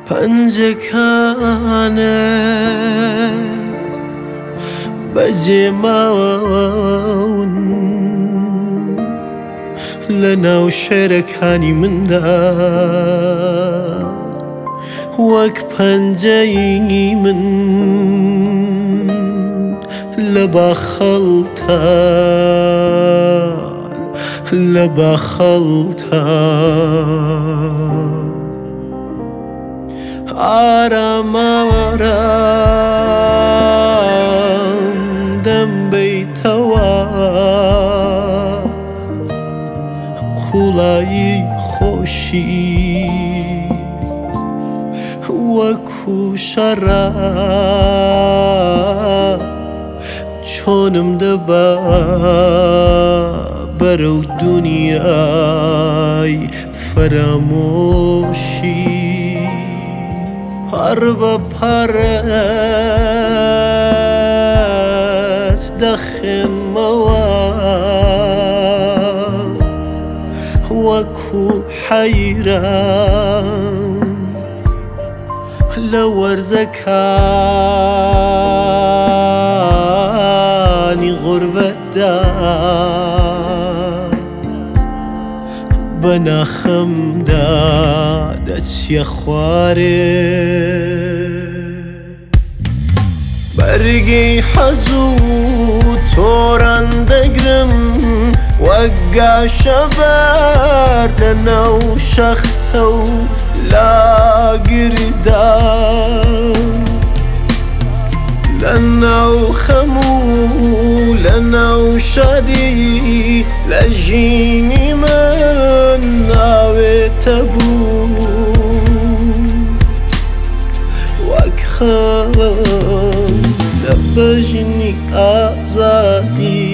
پەنجەکانت بەجێماون لە ناو شێرەکانی مندا وەک پەنجەی من لە باخەڵتان آرام آرام دەمبەیتەوە قوڵایی خۆشی وەکو شەڕە چۆنم دەبا بەرەو دونیای فەرامۆشی پەڕ بە پەرت دەخێنمەوە وەکو حەیران لە وەرزەکانی غوربەتدا بە ناخەمدا دەچیە خوارێ بەرگی حەزوو تۆران دەگرم وەک گاشەبەر لەناو شەختە و لاگردا لەناو خەم و لەناو شادی لە ژینی من ناوێتە بوو وەک خەم لە بەژنی ئازادی